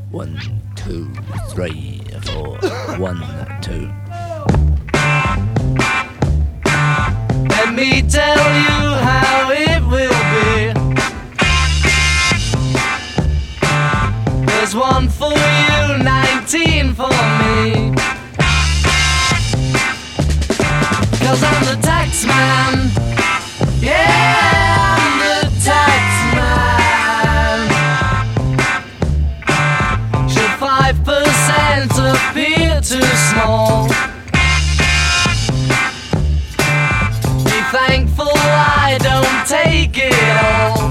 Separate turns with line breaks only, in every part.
1, 2, 3, 4. 1, 2.
Let me tell you how it will be. There's 1 for you, 19 for me. 'Cause I'm the tax man. Yeah, I'm the tax man. Should 5% appear too small? Be thankful I don't take it all.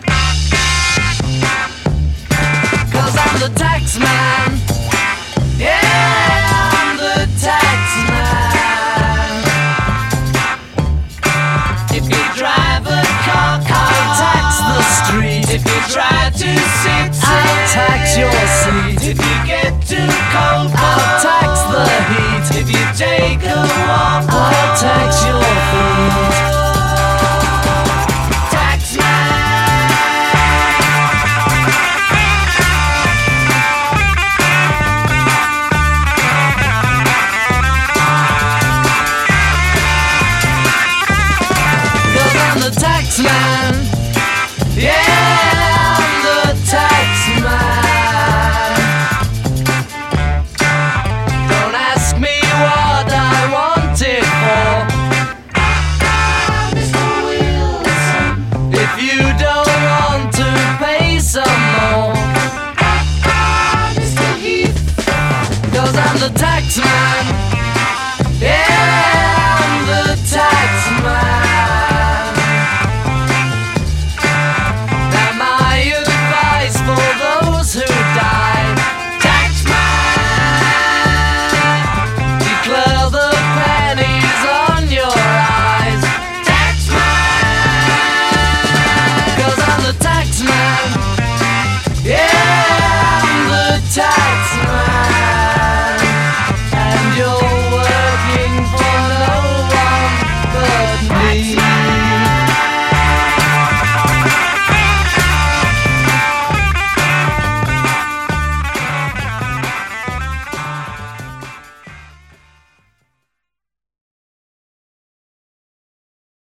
'Cause I'm the tax man. Yeah, I'm the tax man. If you drive a car, I'll tax the street. If you try to sit, I'll tax your seat. If you get too cold, I'll tax the heat. If you take a walk, I'll tax your feet. Tax man. Cause I'm the tax man. Yeah, I'm the tax man. Don't ask me what I want it for. Mr. Wilson. If you don't want to pay some more. Mr. Heath. Cause I'm the tax man.